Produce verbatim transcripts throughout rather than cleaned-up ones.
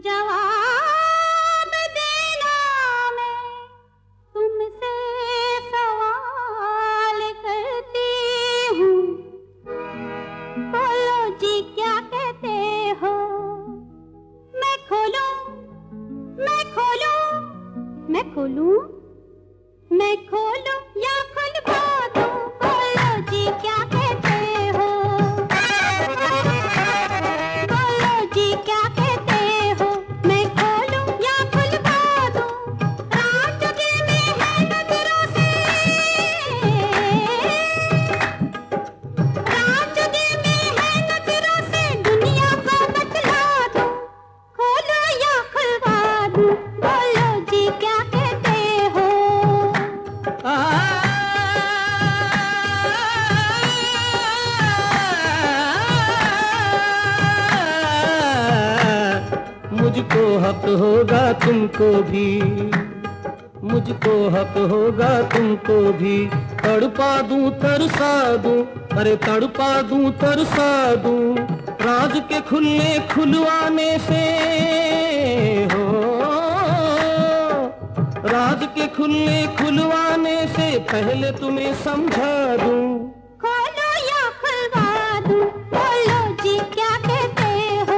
जवाब देना मैं तुमसे सवाल करती हूँ, बोलो जी क्या कहते हो। मैं खोलूं, मैं खोलूं, मैं खोलूं, मैं खोलूं या खुलवा दूं, बोलो जी क्या कहते हो। बोलो जी क्या कहते हो, मैं खोलूं या खुलवा दूं, राज जो दिल में है नजरों से, राज जो दिल में है नजरों से दुनिया को बतला दूं, खोलो या खुलवा दूं, बोलो जी क्या कहते हो। मुझको हक होगा तुमको भी, मुझको हक होगा तुमको भी, तड़पा दूं तरसा दूं, अरे तड़पा दूं तरसा दूं, राज के खुलने खुलवाने से हो, राज के खुलने खुलवाने से पहले तुम्हें समझा दूं, खोलो या खुलवा दूं, बोलो जी क्या कहते हो।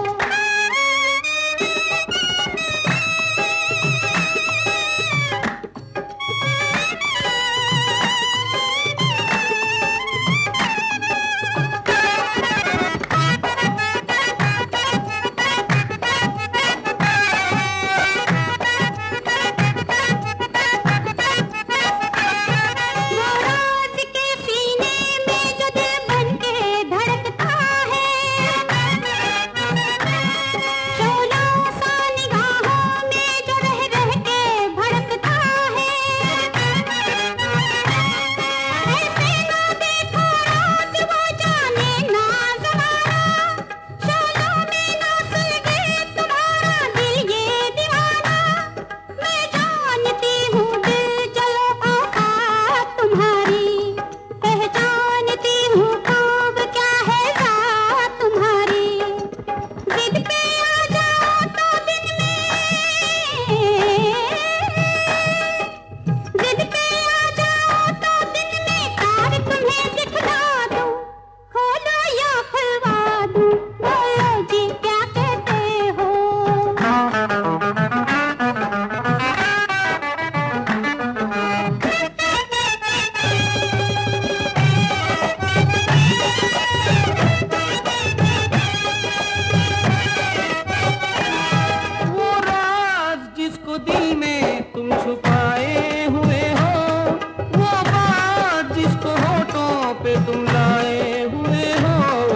दिल में तुम छुपाए हुए हो, वो बात जिसको होठों पे तुम लाए हुए हो,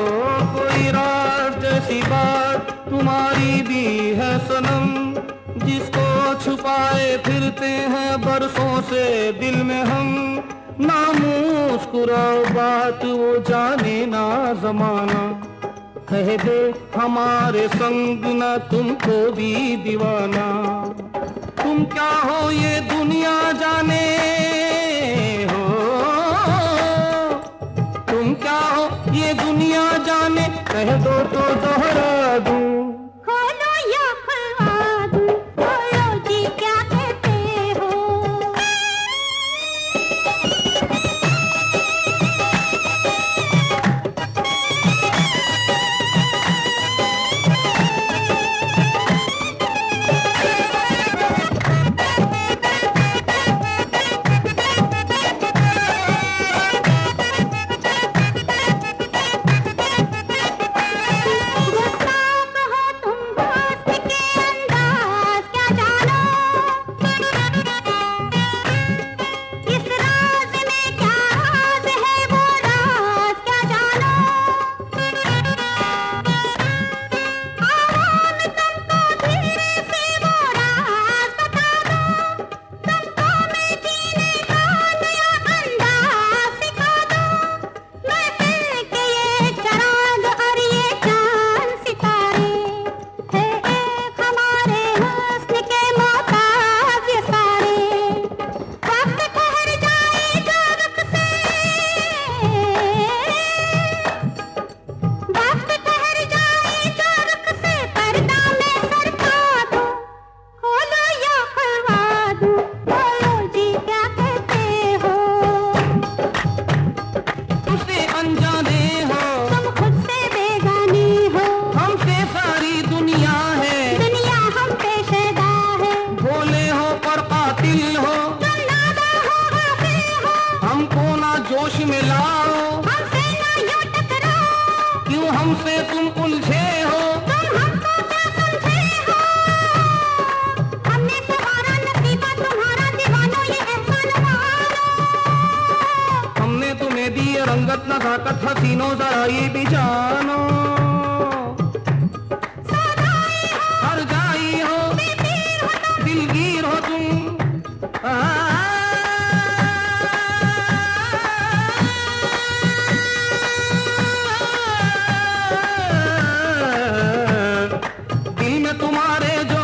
कोई राज जैसी बात तुम्हारी भी है सनम, जिसको छुपाए फिरते हैं बरसों से दिल में हम, ना मुस्कुराओ बात वो जाने ना जमाना, कह दे हमारे संग ना तुमको भी दीवाना, तुम क्या हो ये दुनिया जाने हो, तुम क्या हो ये दुनिया जाने, कह दो तो दोहरा दूं, खोलो या खुलवा दूं, बोलो जी क्या कहते हो। गुस्ताख सुनो जरा ये भी जानो, हर जाई हो, दिलगीर हो तुम। आ, दिल में तुम्हारे